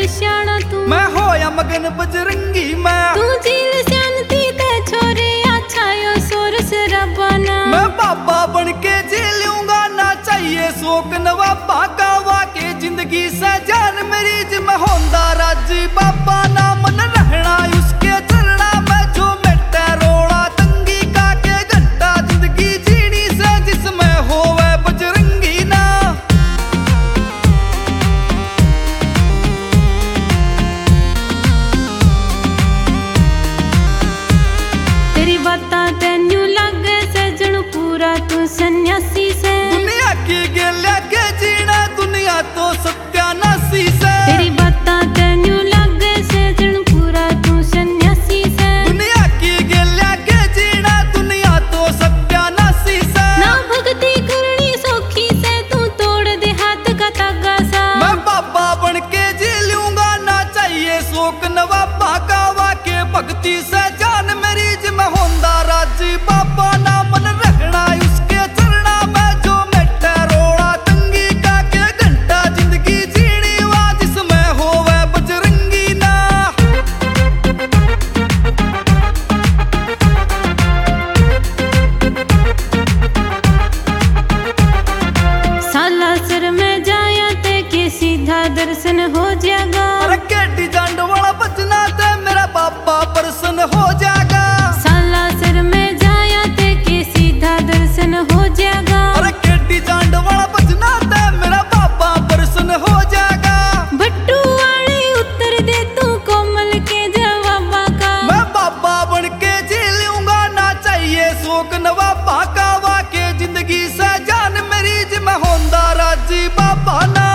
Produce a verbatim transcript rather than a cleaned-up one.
सियाना तू, मैं होया मगन बजरंगी मैं। तू झील शांति ते छोरे अच्छा यो सोर से रबाना। मैं बाबा बन के जी लूंगा ना चाहिए शोक नवाबा का, वाके जिंदगी से जान मेरी जिम्मे होंदा राजी बाबा ना मन रहना उसके चलना मैं जो मेटे रोड़ा तंगी का के घंटा जिंदगी जीनी से जिसमें होवे बजरंगी ना। तेरी बाता तेन्यू लागे सजन पूरा तू सन्यासी से, दुनिया की गेल्या के जीना दुनिया तो सत्यानाशी से। तेरी बाता तेन्यू लागे सजन पूरा तू सन्यासी से, दुनिया की गेल्या के जीना दुनिया तो सत्यानाशी से। ना भक्ति करनी सौखी से तू तोड़ दे हाथ का तागा सा। मैं बाबा बन के जी लूंगा ना चाहिए शोक नवाबा का, वाके भक्ति से जान मेरी जिम्मे होंदा राजी बाबा ना मन रहना उसके चलना मैं जो मेटे रोड़ा तंगी का के घंटा जिंदगी जीनी वा जिसमें होवे बजरंगी ना। साला सर में जाया ते के सीधा दर्शन हो जाएगा। अरे केटी जांड वाला बचना ते मेरा बाबा प्रसन्न हो जाएगा। साला सर में जाया ते के सीधा दर्शन हो जाएगा। अरे केटी जांड वाला बचना ते मेरा बाबा प्रसन्न हो जाएगा। भट्टू वाले उत्तर दे तू कोमल के जवाबा का, मैं बाबा बन के जी लूंगा ना चाहिए शोक नवाबा का, वाके जिंदगी से जान मेरी जिम्मे होंदा राजी बाबा ना।